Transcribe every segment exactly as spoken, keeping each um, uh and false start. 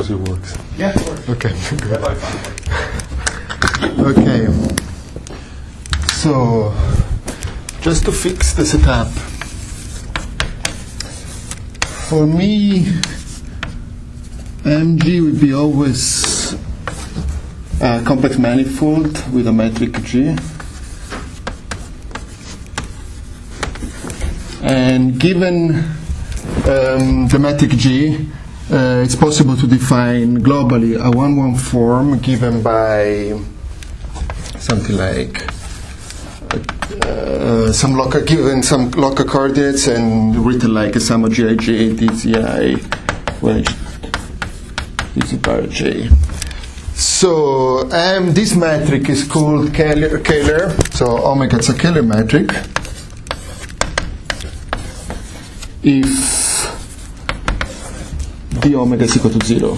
suppose it works. Yeah, it works. Okay. Yeah, Okay. So, just to fix the setup. For me, M G would be always a complex manifold with a metric G. And given um, the metric G, uh, it's possible to define globally a one one form given by something like uh, some local, given some local coordinates and written like a sum of G I J, D Z I, where D Z bar J. So um, this metric is called Kähler, Kähler, so omega is a Kähler metric. If d omega is equal to zero.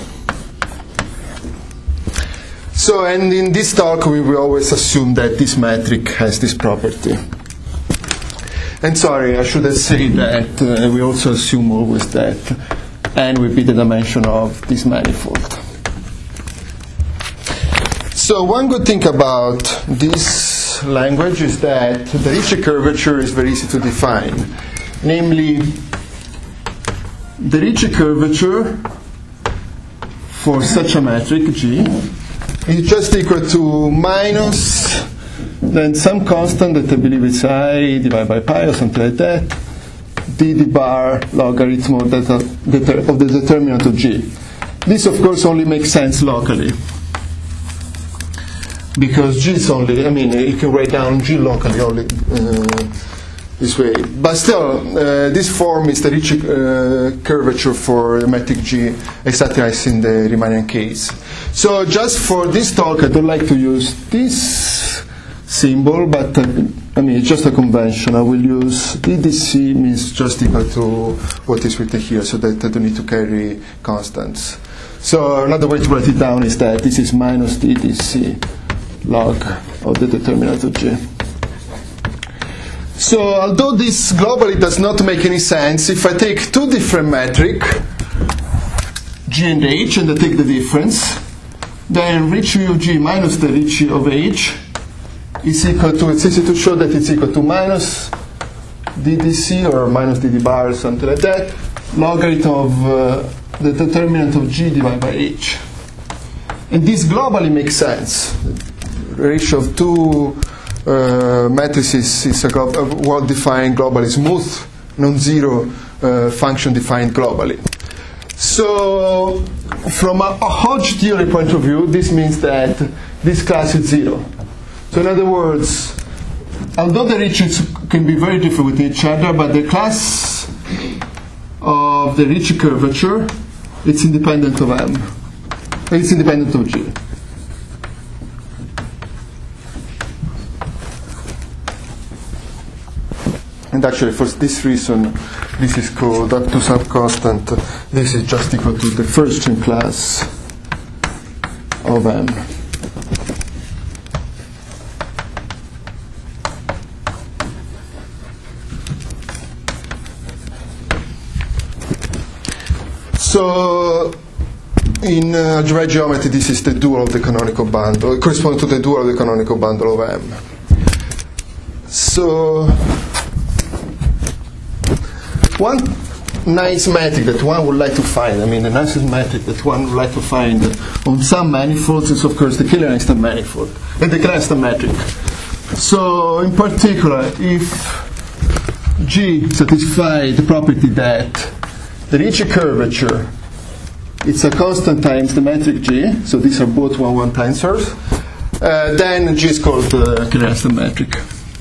So, and in this talk we will always assume that this metric has this property. And sorry, I should have said that uh, we also assume always that n will be the dimension of this manifold. So one good thing about this language is that the Ricci curvature is very easy to define. Namely, the Ricci curvature for such a metric G is just equal to minus then some constant that I believe is I divided by pi or something like that, d d bar logarithm of the, of the determinant of G. This of course only makes sense locally, because G is only, I mean, you can write down G locally only uh, this way. But still, uh, this form is the Ricci uh, curvature for metric G, exactly as in the Riemannian case. So just for this talk, I don't like to use this symbol, but uh, I mean, it's just a convention. I will use d d c means just equal to what is written here, so that I don't need to carry constants. So another way to write it down is that this is minus d d c log of the determinant of G. So although this globally does not make any sense, if I take two different metric, G and H, and I take the difference, then Ricci of G minus the Ricci of H is equal to, it's easy to show that it's equal to minus d d c or minus d d bar or something like that, logarithm of uh, the determinant of G divided by H. And this globally makes sense. The ratio of two Uh, matrices is a, glo a well-defined, globally smooth, non-zero uh, function defined globally. So, from a, a Hodge theory point of view, this means that this class is zero. So, in other words, although the Ricci's can be very different with each other, but the class of the Ricci curvature, it's independent of M. It's independent of G. And actually, for this reason, this is called up to some constant. This is just equal to the first chain class of M. So, in uh, algebraic geometry, this is the dual of the canonical bundle. It corresponds to the dual of the canonical bundle of M. So, one nice metric that one would like to find, I mean, the nicest metric that one would like to find on some manifolds is, of course, the Kähler-Einstein manifold, and the Kähler-Einstein metric. So, in particular, if G satisfies the property that the Ricci curvature, it's a constant times the metric G, so these are both one one tensors, uh, then G is called the Kähler-Einstein metric.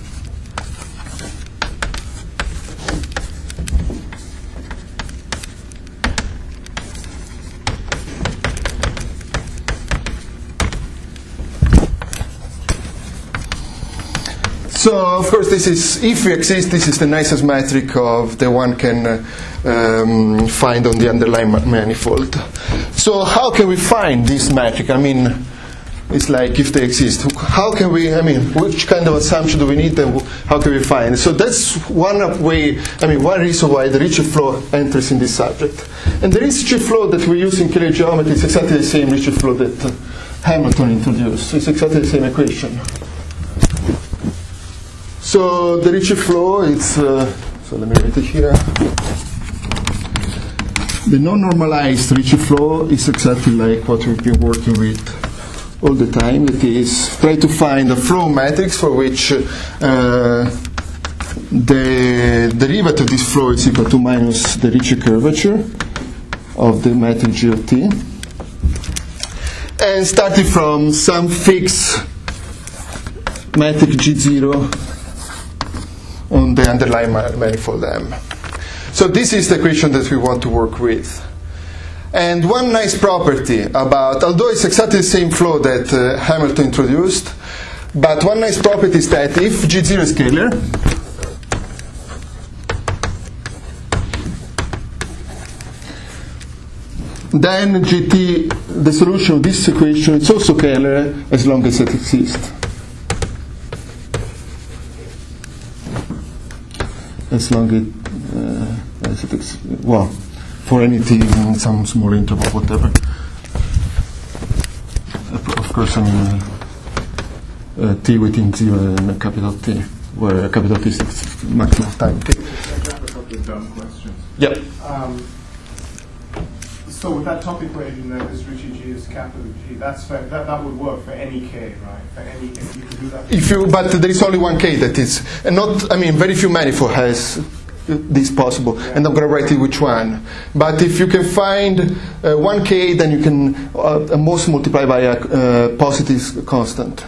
So, of course, this is, if we exist, this is the nicest metric of the one can uh, um, find on the underlying manifold. So, how can we find this metric? I mean, It's like if they exist. How can we, I mean, which kind of assumption do we need and how can we find? So that's one way, I mean, one reason why the Ricci flow enters in this subject. And the Ricci flow that we use in Kähler geometry is exactly the same Ricci flow that uh, Hamilton introduced. It's exactly the same equation. So the Ricci flow, it's, uh, so let me write it here. The non-normalized Ricci flow is exactly like what we've been working with all the time. It is try to find a flow matrix for which uh, the derivative of this flow is equal to minus the Ricci curvature of the matrix G of t, and starting from some fixed matrix G zero on the underlying manifold M. So this is the equation that we want to work with. And one nice property about, although it's exactly the same flow that uh, Hamilton introduced, but one nice property is that if G zero is scalar, then G T, the solution of this equation, is also scalar as long as it exists. As long as it, uh, as it exists. Well, for anything in some small interval, whatever. Of course, I mean, uh, uh, t within zero and capital T, where capital T is maximum time t. I have a couple of dumb questions. Yep. Um, so with that top equation, that this Ricci G is capital G, that's for, that, that would work for any k, right? For any, if you could do that. If you, but there is only one k that is, and not, I mean, very few manifold has this possible, yeah. And I'm going to write you which one. But if you can find uh, one k, then you can uh, most multiply by a uh, positive constant.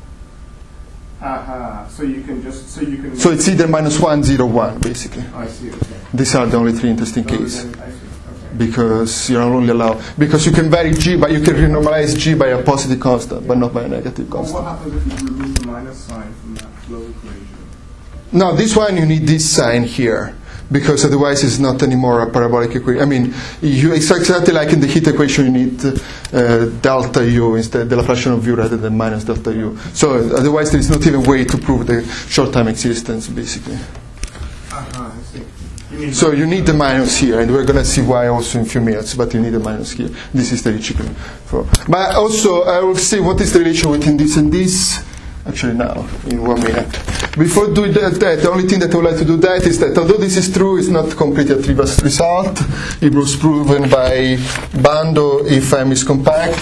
Uh-huh. So you can just, so you can... So it's either minus one, zero, one, basically. I see, okay. These are the only three interesting So cases. then, I see, okay. Because you're only allowed, because you can vary G, but you can renormalize G by a positive constant, yeah. But not by a negative Well, constant. what happens if you remove the minus sign from that flow equation? Now, this one you need this sign here, because otherwise it's not anymore a parabolic equation. I mean, you, it's exactly like in the heat equation, you need uh, delta U instead, the Laplacian of U rather than minus delta U. So otherwise there is not even a way to prove the short-time existence, basically. Uh-huh, I see. You mean So you need the minus here, and we're going to see why also in a few minutes, but you need the minus here. This is the Ricci flow. But also, I will see what is the relation between this and this. Actually now, in one minute. Before doing that, that, the only thing that I would like to do that is that although this is true, it's not completely a trivial result. It was proven by Bando if M is compact.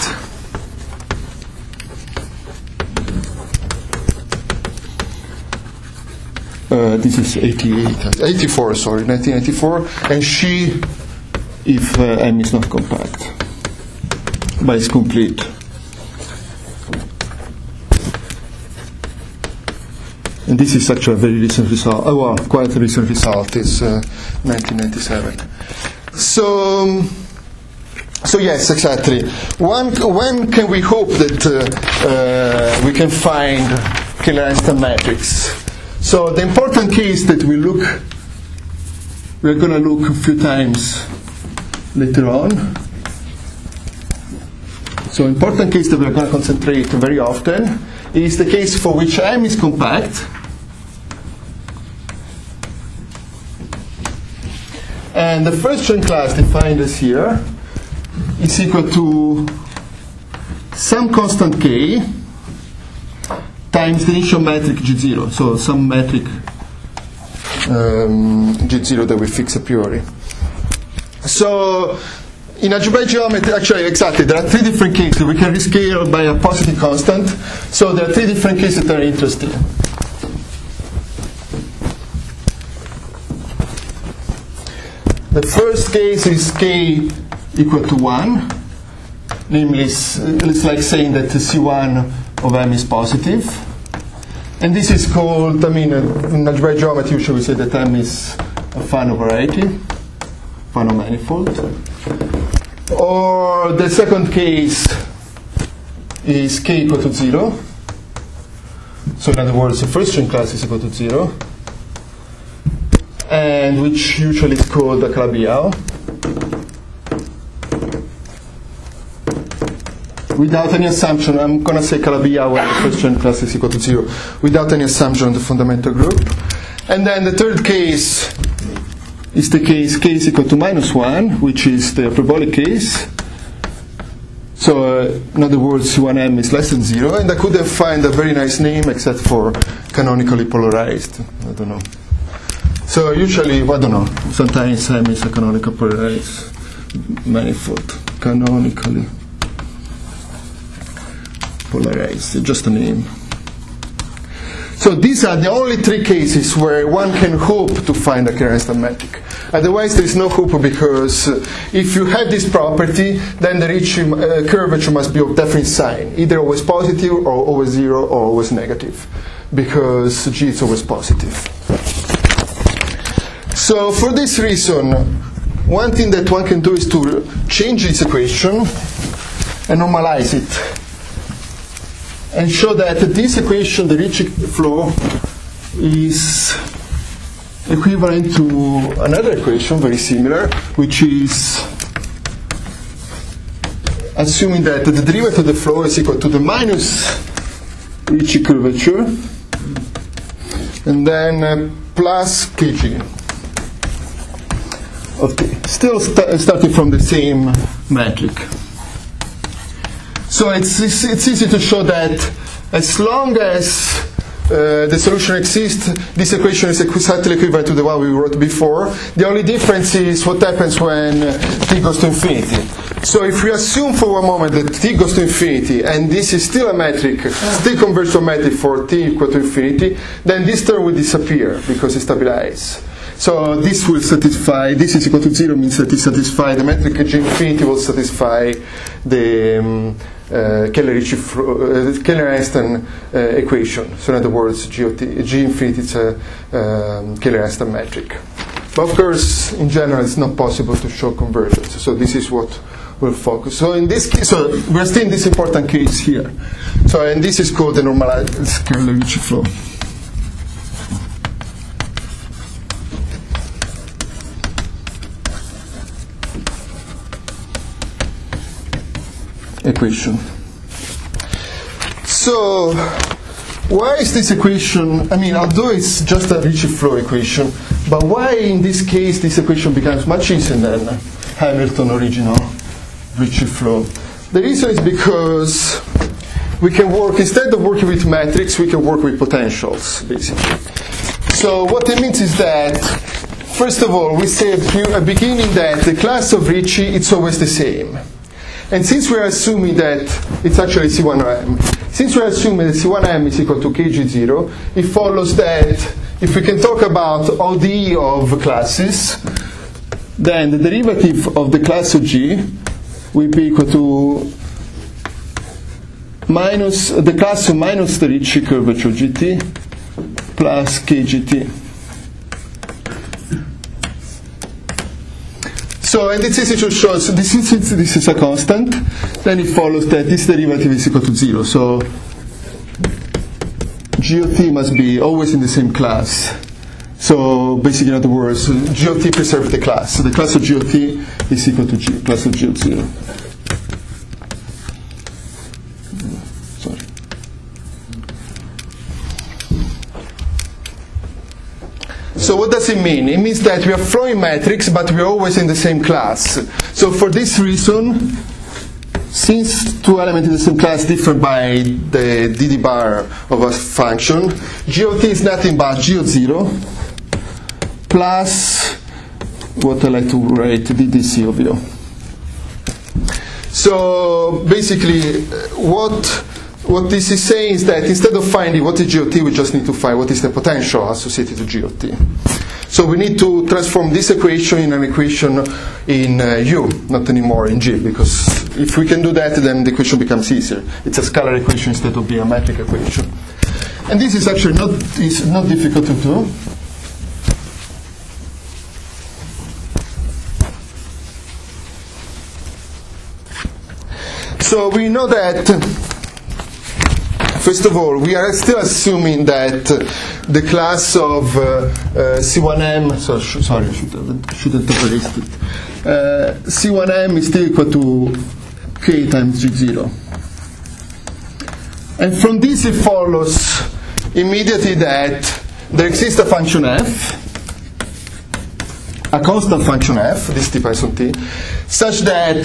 Uh, this is eighty-eight, eighty-four, sorry, nineteen eighty-four, and she if uh, M is not compact, but it's complete. And this is actually a very recent result. Oh, well, quite a recent result. It's uh, nineteen ninety-seven. So, um, so yes, exactly. When, when can we hope that uh, uh, we can find Kähler-Einstein matrix? So the important case that we look, we're going to look a few times later on. So important case that we're going to concentrate very often is the case for which M is compact. And the first joint class defined as here is equal to some constant k times the initial metric G zero. So some metric um, G zero that we fix a priori. So in algebraic geometry, actually, exactly, there are three different cases. We can rescale by a positive constant. So there are three different cases that are interesting. The first case is k equal to one. Namely, it's, it's like saying that C one of M is positive. And this is called, I mean, in algebraic geometry, usually we say that M is a Fano variety, Fano manifold. Or the second case is k equal to zero. So in other words, the first string class is equal to zero, and which usually is called a Calabi-Yau. without any assumption, I'm going to say Calabi-Yau when the first joint class is equal to zero, without any assumption on the fundamental group. And then the third case is the case k is equal to minus one, which is the hyperbolic case. So, uh, in other words, C one M is less than zero, and I could have found a very nice name except for canonically polarized. I don't know. So usually, I don't know, sometimes M is a canonical polarized manifold. Canonically polarized, just a name. So these are the only three cases where one can hope to find a Kerr-Einstein metric. Otherwise, there is no hope, because uh, if you have this property, then the Ricci uh, curvature must be of definite sign, either always positive or always zero or always negative, because G is always positive. So for this reason, one thing that one can do is to change this equation and normalize it, and show that this equation, the Ricci flow, is equivalent to another equation very similar, which is assuming that the derivative of the flow is equal to the minus Ricci curvature and then uh, plus kg of t, still st starting from the same metric. So it's, it's, it's easy to show that as long as uh, the solution exists, this equation is exactly equivalent to the one we wrote before. The only difference is what happens when uh, t goes to infinity. So if we assume for one moment that t goes to infinity, and this is still a metric, still converges to a metric for t equal to infinity, then this term will disappear because it's stabilized. So this will satisfy, this is equal to zero means that it satisfies the metric G infinity will satisfy the um, uh, Keller-Ricci uh, Keller-Einstein uh, equation. So in other words, G, of t, G infinity is a um, Keller-Einstein metric. But of course, in general, it's not possible to show convergence. So this is what we'll focus. So in this case, so we're still in this important case here. So and this is called the normalized Keller-Ricci flow. Equation. So, why is this equation, I mean, although it's just a Ricci flow equation, but why in this case this equation becomes much easier than Hamilton original Ricci flow? The reason is because we can work, instead of working with metrics, we can work with potentials, basically. So what it means is that, first of all, we say at the beginning that the class of Ricci, it's always the same. And since we're assuming that it's actually C one M, since we're assuming that C one M is equal to K G zero, it follows that if we can talk about O D E of classes, then the derivative of the class of G will be equal to minus the class of minus the Ricci curvature G T plus K G T. So, and it's easy to show, so this is, this is a constant, then it follows that this derivative is equal to zero. So, G of t must be always in the same class. So, basically, in other words, G of t preserves the class. So, the class of G of t is equal to G, class of G of zero. Sorry. So what does it mean? It means that we are flowing metrics, but we are always in the same class. So for this reason, since two elements in the same class differ by the d d bar of a function, G of t is nothing but G of zero plus what I like to write d d c of zero. So basically, what What this is saying is that instead of finding what is G of t, we just need to find what is the potential associated to G of t. So we need to transform this equation in an equation in uh, U, not anymore in G, because if we can do that, then the equation becomes easier. It's a scalar equation instead of being a metric equation. And this is actually not, is not difficult to do. So we know that, first of all, we are still assuming that the class of uh, uh, C one M, so sh sorry, I should have, shouldn't have erased it. Uh, C one M is still equal to K times G zero. And from this it follows immediately that there exists a function f, a constant function f, this t Python t, such that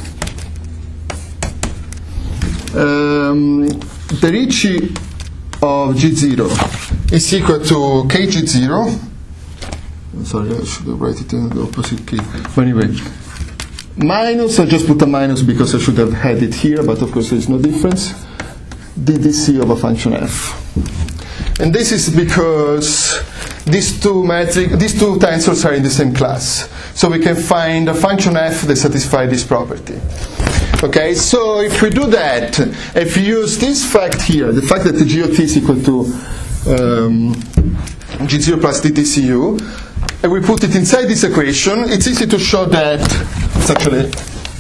um, the Ricci of G zero is equal to k G zero. Sorry, I should write it in the opposite key. But anyway, minus, I just put a minus because I should have had it here, but of course there is no difference, d d c of a function f. And this is because these two metric, these two tensors are in the same class. So we can find a function f that satisfies this property. Okay, so if we do that, if we use this fact here, the fact that the G of t is equal to um, G zero plus d T C U, and we put it inside this equation, it's easy to show that it's actually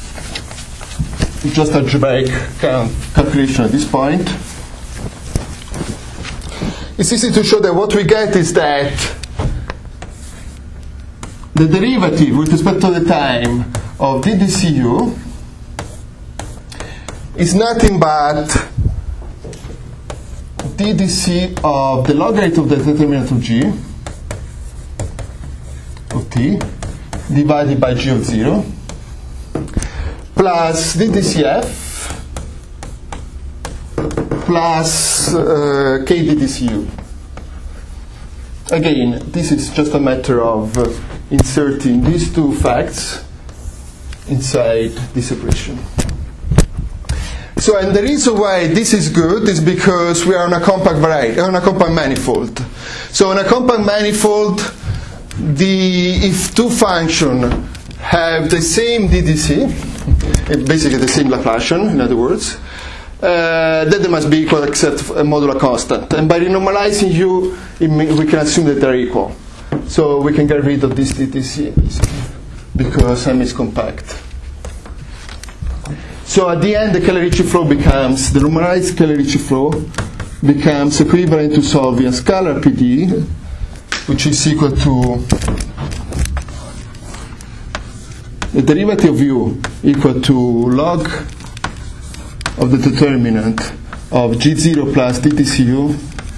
just algebraic calculation at this point. It's easy to show that what we get is that the derivative with respect to the time of d D C U is nothing but d D C of the logarithm of the determinant of G of t divided by G of zero plus d D C f plus uh, k d D C U. Again, this is just a matter of uh, inserting these two facts inside this equation. So, and the reason why this is good is because we are on a compact variety, on a compact manifold. So, on a compact manifold, the if two functions have the same D D C, basically the same Laplacian, in other words, uh, then they must be equal except a modular constant. And by renormalizing U, it may, we can assume that they're equal. So we can get rid of this D D C because M is compact. So at the end, the Cayley-Ritchie flow becomes, the normalized Cayley-Ritchie flow becomes equivalent to solving a scalar P D, which is equal to the derivative of U equal to log of the determinant of G zero plus D T C U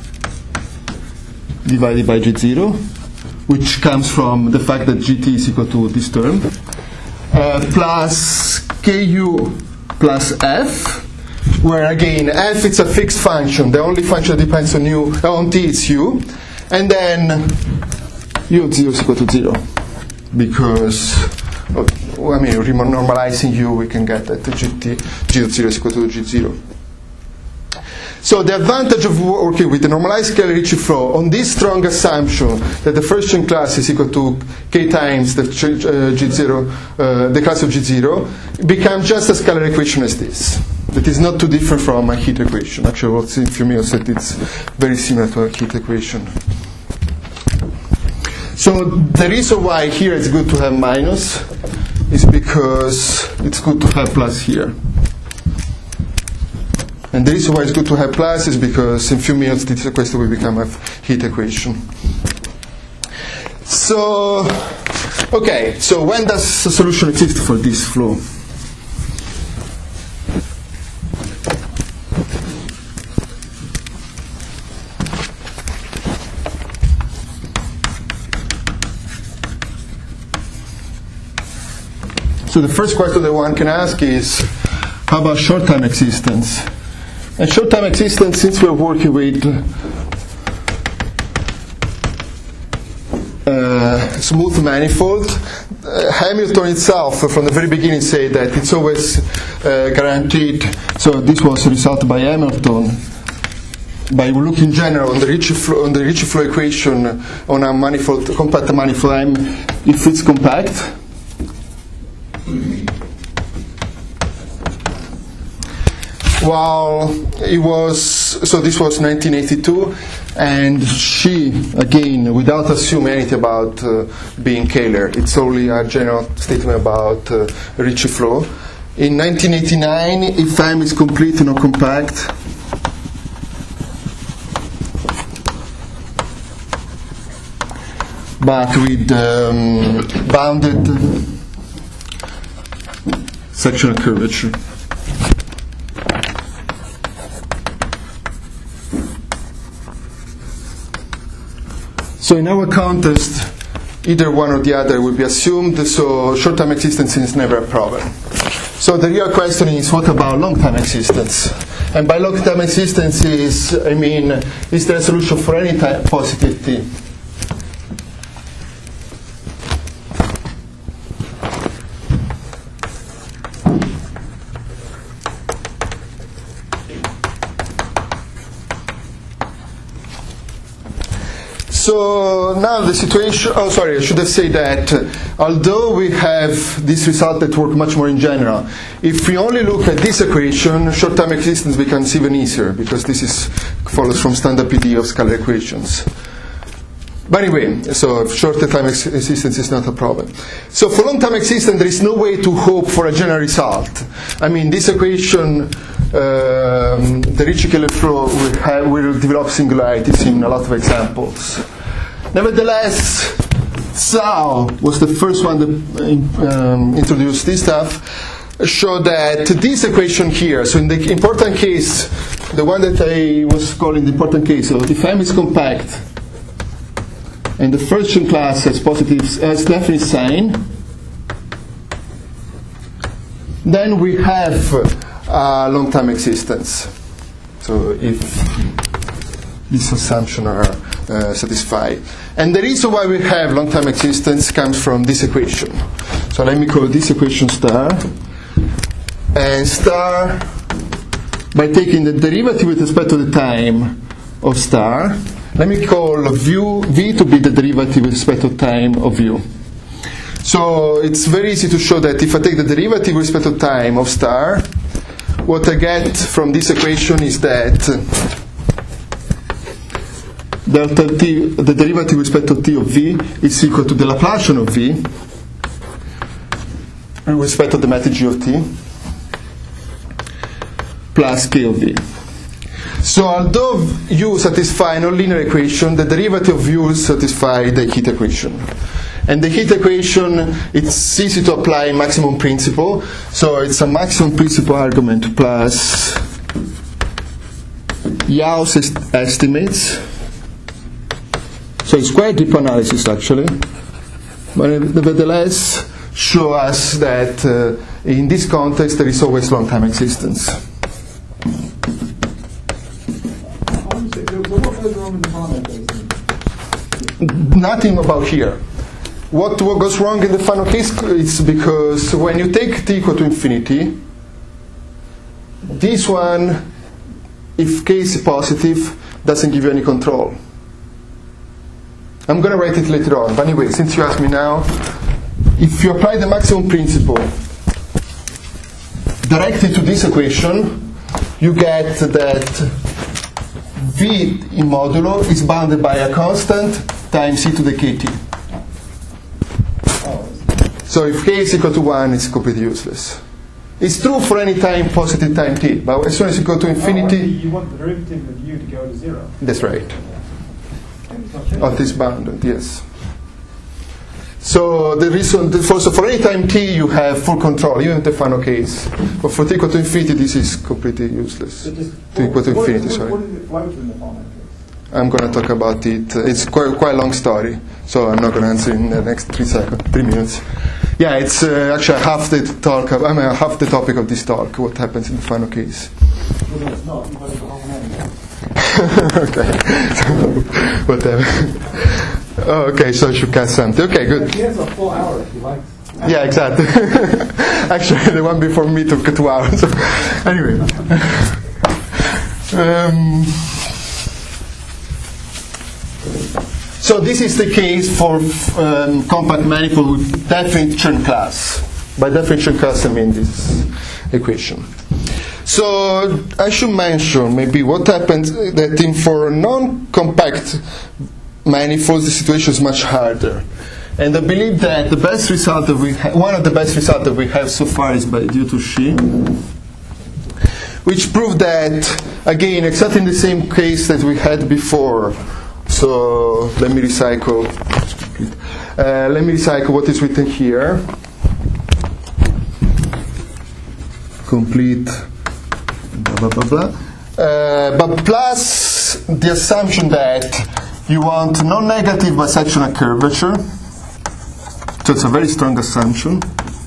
divided by G zero, which comes from the fact that G T is equal to this term, uh, plus Ku plus F, where again F is a fixed function. The only function that depends on U, on T is U, and then U of zero is equal to zero, because I mean, normalizing U, we can get that G T, G of zero is equal to G zero. So the advantage of working with the normalized Cayley-Ritchie flow on this strong assumption that the first chain class is equal to k times the uh, G zero, uh, the class of G zero, becomes just a scalar equation as this. That is not too different from a heat equation. Actually, we'll see in a few minutes that it's very similar to a heat equation. So the reason why here it's good to have minus is because it's good to have plus here. And the reason why it's good to have plus is because in a few minutes this equation will become a heat equation. So, okay, so when does a solution exist for this flow? So the first question that one can ask is, how about short-time existence? And short-time existence, since we're working with uh, smooth manifold, uh, Hamilton itself, from the very beginning, said that it's always uh, guaranteed. So this was a result by Hamilton. By looking in general on the Ricci flow, on the Ricci flow equation on a manifold, compact manifold M, if it's compact. While it was, so this was nineteen eighty-two, and she, again, without assuming anything about uh, being Kähler, it's only a general statement about uh, Ricci flow. In nineteen eighty-nine, if M is complete and not compact, but with um, bounded sectional curvature. So in our context, either one or the other will be assumed, so short-time existence is never a problem. So the real question is, what about long-time existence? And by long-time existence is, I mean, is there a solution for any time positive t? So now the situation, oh sorry, I should have said that uh, although we have this result that works much more in general, if we only look at this equation, short-time existence becomes even easier, because this is follows from standard P D E of scalar equations. But anyway, so short-time ex existence is not a problem. So for long-time existence, there is no way to hope for a general result. I mean, this equation, um, the Ricci-Keeler flow will, have, will develop singularities in a lot of examples. Nevertheless, Zhao was the first one that um, introduced this stuff, showed that this equation here, so in the important case, the one that I was calling the important case, so if M is compact, and the first class has positive, has definite sign, then we have a long-time existence. So if these assumptions are uh, satisfied. And the reason why we have long-time existence comes from this equation. So let me call this equation star. And star, by taking the derivative with respect to the time of star, let me call v, v to be the derivative with respect to time of u. So it's very easy to show that if I take the derivative with respect to time of star, what I get from this equation is that delta t, the derivative with respect to t of v is equal to the Laplacian of v with respect to the matrix G of t plus k of v. So although u satisfies a nonlinear equation, the derivative of u satisfies the heat equation. And the heat equation, it's easy to apply maximum principle. So it's a maximum principle argument plus Yau's est estimates. So it's quite deep analysis actually. But nevertheless, show us that uh, in this context there is always long-time existence. Nothing about here. What, what goes wrong in the final case is because when you take t equal to infinity, this one, if k is positive, doesn't give you any control. I'm going to write it later on. But anyway, since you ask me now, if you apply the maximum principle directly to this equation, you get that v in modulo is bounded by a constant times e to the kt. So if k is equal to one, it's completely useless. It's true for any time positive time t, but as soon as you go to infinity... Oh, you want the derivative of u to go to zero. That's right. Of this bounded, yes. So the reason, for, so for any time t, you have full control, even in the final case. But for t equal to infinity, this is completely useless. So t equal to infinity, what, sorry. What is it float in the final case? I'm going to talk about it. It's quite, quite a long story, so I'm not going to answer in the next three seconds, three minutes. Yeah, it's uh, actually half the talk. Of, I mean, half the topic of this talk. What happens in the final case? Well, it's not. You've got the whole name. Okay, whatever. Oh, okay, so I should cut something. Okay, good. He has a full hour if you like. Yeah, exactly. Actually, the one before me took two hours. Anyway. Um, So this is the case for um, compact manifold with definite Chern class. By definite Chern class, I mean this equation. So I should mention maybe what happens that in for non-compact manifolds the situation is much harder. And I believe that the best result that we ha one of the best results that we have so far is by due to Xi, which proved that again exactly in the same case that we had before. So let me recycle. Uh, let me recycle what is written here. Complete. Blah blah blah blah. Uh, but plus the assumption that you want non-negative bisectional curvature. So it's a very strong assumption.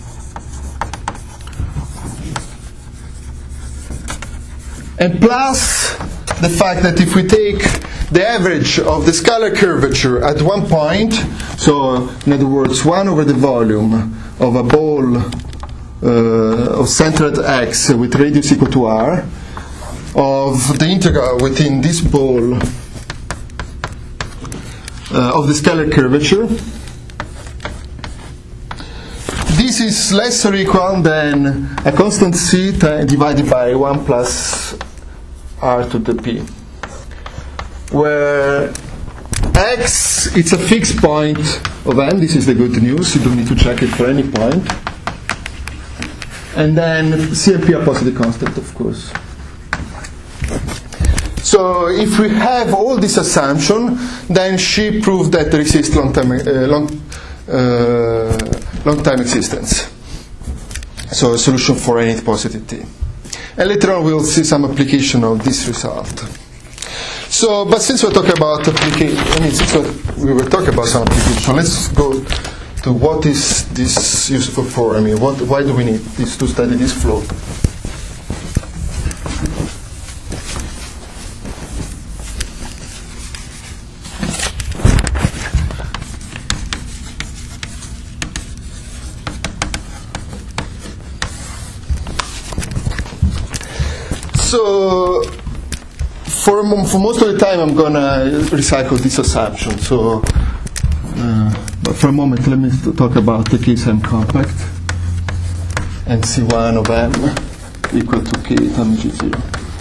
And plus the fact that if we take the average of the scalar curvature at one point, so in other words, one over the volume of a ball uh, of center at x with radius equal to r, of the integral within this ball uh, of the scalar curvature, this is less or equal than a constant c divided by one plus r to the p, where x, it's a fixed point of n. This is the good news. You don't need to check it for any point. And then c and p are positive constant, of course. So if we have all this assumption, then she proved that there exists long time, uh, long, uh, long time existence. So a solution for any positive t. And later on we'll see some application of this result. So, but since we're talking about application, I mean, since we were talking about some application, let's go to what is this useful for. I mean, what, why do we need this to study this flow? So, for, for most of the time, I'm going to recycle this assumption. So, uh, but for a moment, let me talk about the case M compact and C one of M equal to K times G zero.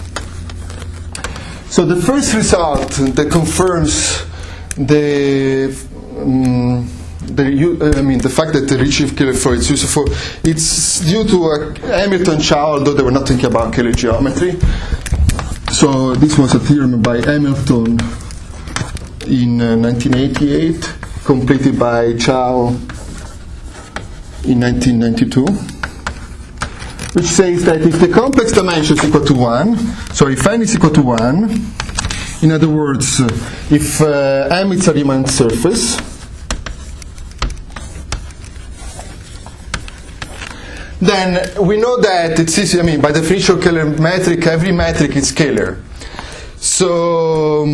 So the first result that confirms the um, The, I mean, the fact that the Ricci Kähler flow is useful, it's due to uh, Hamilton Chow, although they were not thinking about Kähler geometry. So this was a theorem by Hamilton in uh, nineteen eighty-eight, completed by Chow in nineteen ninety-two, which says that if the complex dimension is equal to one, so if n is equal to one, in other words, if uh, M is a Riemann surface, then we know that it's easy. I mean, by definition of Kähler metric, every metric is scalar. So,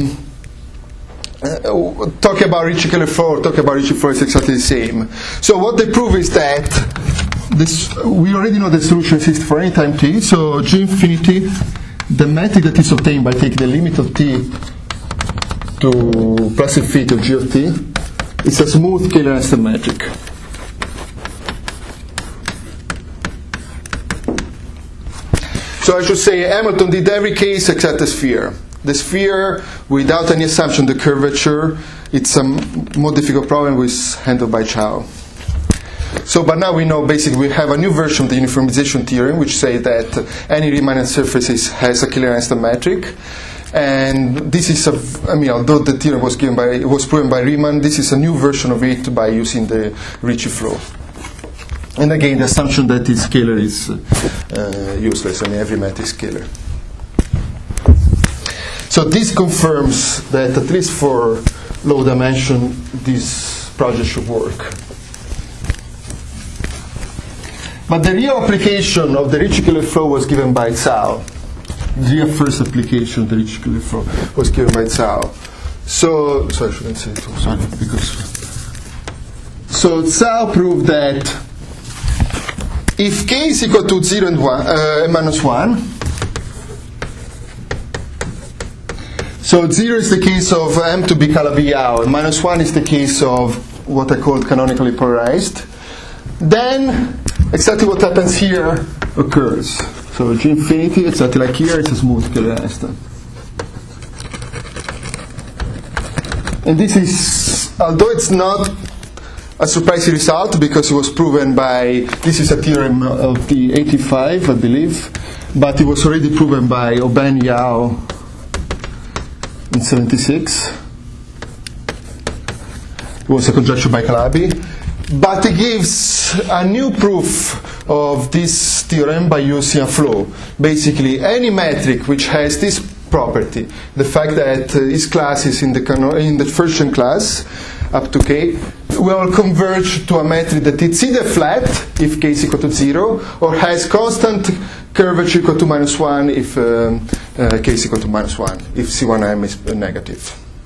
uh, talk about Ricci Kähler flow, talk about Ricci flow is exactly the same. So what they prove is that this, we already know the solution exists for any time t. So G infinity, the metric that is obtained by taking the limit of t to plus infinity of G of t, is a smooth Kähler-Einstein metric. So I should say Hamilton did every case except the sphere. The sphere, without any assumption, the curvature, it's a more difficult problem, was handled by Chow. So, but now we know basically we have a new version of the uniformization theorem, which say that any Riemann surface has a Kähler-Einstein metric. And this is a, I mean, although the theorem was given by, it was proven by Riemann, this is a new version of it by using the Ricci flow. And again, the assumption that it's scalar is uh, useless. I mean, every metric is scalar. So this confirms that at least for low dimension, this project should work. But the real application of the Ricci Kähler flow was given by Cao. The real first application of the Ricci Kähler flow was given by Cao. So, so I shouldn't say it. Sorry, because so Cao proved that if k is equal to zero and one, uh, minus one, so zero is the case of M to be Calabi-Yau, and minus one is the case of what I call canonically polarized, then exactly what happens here occurs. So G infinity, exactly like here, it's a smooth Kähler-Einstein. And this is, although it's not a surprising result because it was proven by, this is a theorem of the eighty-five, I believe, but it was already proven by Aubin Yao in seventy-six. It was a conjecture by Calabi. But it gives a new proof of this theorem by using a flow. Basically, any metric which has this property. The fact that uh, its class is in the, in the Furtian class, up to k, will converge to a metric that it's either flat, if k is equal to zero, or has constant curvature equal to minus one if um, uh, k is equal to minus one, if C one M is uh, negative.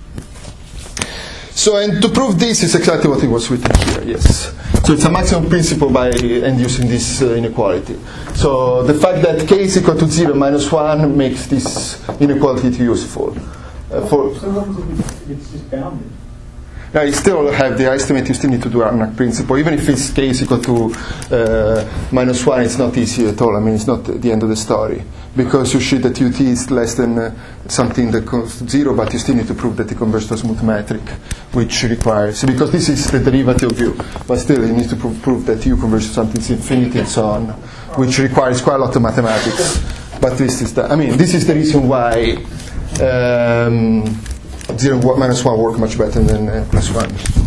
So, and to prove this is exactly what it was written here, yes. So it's a maximum principle by inducing this uh, inequality. So the fact that k is equal to zero minus one makes this inequality useful. Uh, for so what was it if it's just bounded? Now you still have the estimate, you still need to do Harnack principle. Even if it's k is equal to uh, minus one, it's not easy at all. I mean, it's not the end of the story. Because you see that ut is less than uh, something that goes to zero, but you still need to prove that it converges to a smooth metric, which requires, because this is the derivative of u, but still you need to prove, prove that u converges to something to infinity and so on, which requires quite a lot of mathematics. But this is the, I mean, this is the reason why um, zero minus one work much better than uh, plus one.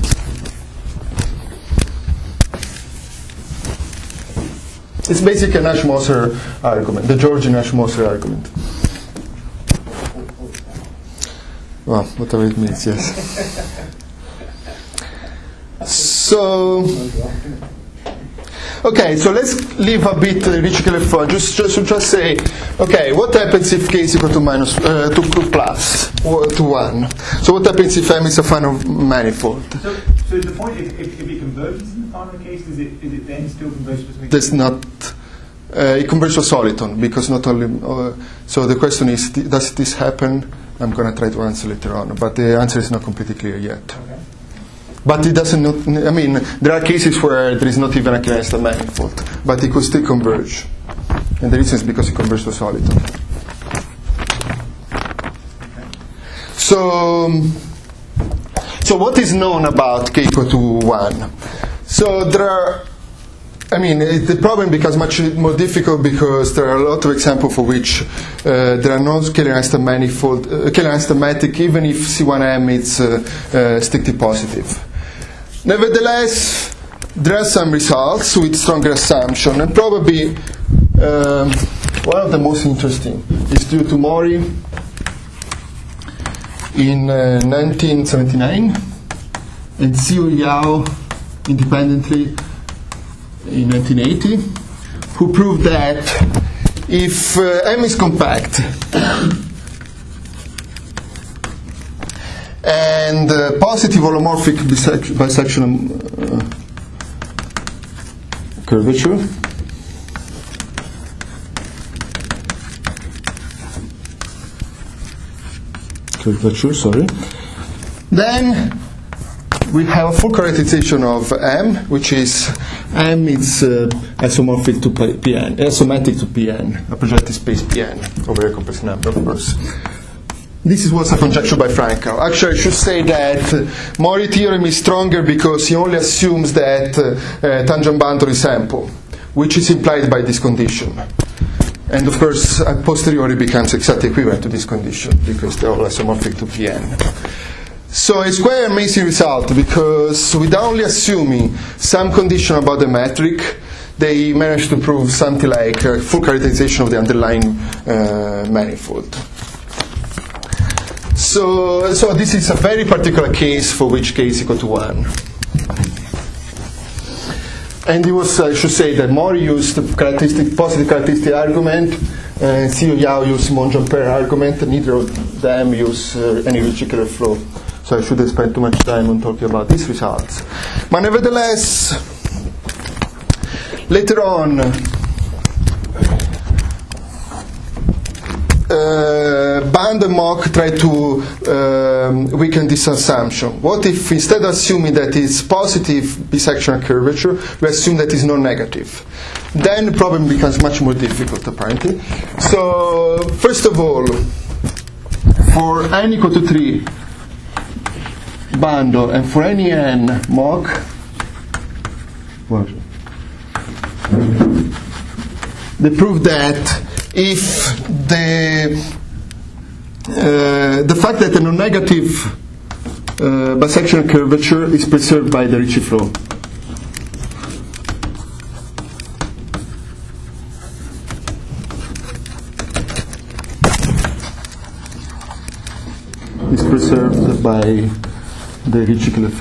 It's basically a Nash-Moser argument, the Georgian Nash-Moser argument. Well, whatever it means, yes. So, okay, so let's leave a bit uh, Ricci-Caillet-Freund. Just, just to just say, okay, what happens if k is equal to minus uh, to plus or to one? So what happens if m is a final manifold? So, so is the point if, if, if it converges in the final case, is it is it then still converges between? That's not. Uh, it converges to soliton because not only. Uh, so the question is, does this happen? I'm going to try to answer later on, but the answer is not completely clear yet. Okay. But it doesn't. Not, I mean, there are cases where there is not even a Klein-Einstein manifold, but it could still converge, and the reason is because it converges to soliton. So, so what is known about k equal to one? So there are. I mean, it, the problem becomes much more difficult because there are a lot of examples for which uh, there are no Klein-Einstein manifold, uh, Klein-Einstein metric, even if C one M is uh, uh, strictly positive. Nevertheless, there are some results with stronger assumption, and probably um, one of the most interesting is due to Mori in uh, nineteen seventy-nine and Xiu Yao independently in nineteen eighty, who proved that if uh, M is compact and uh, positive holomorphic bisect- bisectional uh, curvature curvature, sorry, then we have a full characterization of M, which is M is uh, isomorphic to Pn, isometric to Pn, a projective space Pn over a complex number, of course. This was a conjecture by Frankel. Actually, I should say that uh, Mori theorem is stronger because he only assumes that uh, uh, tangent boundary sample, which is implied by this condition. And of course, a posteriori becomes exactly equivalent to this condition because they're all isomorphic to Pn. So it's quite an amazing result because without only assuming some condition about the metric, they managed to prove something like a full characterization of the underlying uh, manifold. So, so this is a very particular case for which k is equal to one. And it was, I should say, that Mori used the characteristic, positive characteristic argument, and Xiu Yao used Monge-Ampere argument, and neither of them use uh, any Ricci-Caillet flow. So I shouldn't spend too much time on talking about these results. But nevertheless, later on, uh, Band and Mok tried to um, weaken this assumption. What if instead of assuming that it's positive bisectional curvature, we assume that it's non-negative? Then the problem becomes much more difficult, apparently. So, first of all, for n equal to three, Bando, and for any n Mok, they prove that if the uh, the fact that the non-negative uh, bisectional curvature is preserved by the Ricci flow. is preserved by the Ricci-Claffey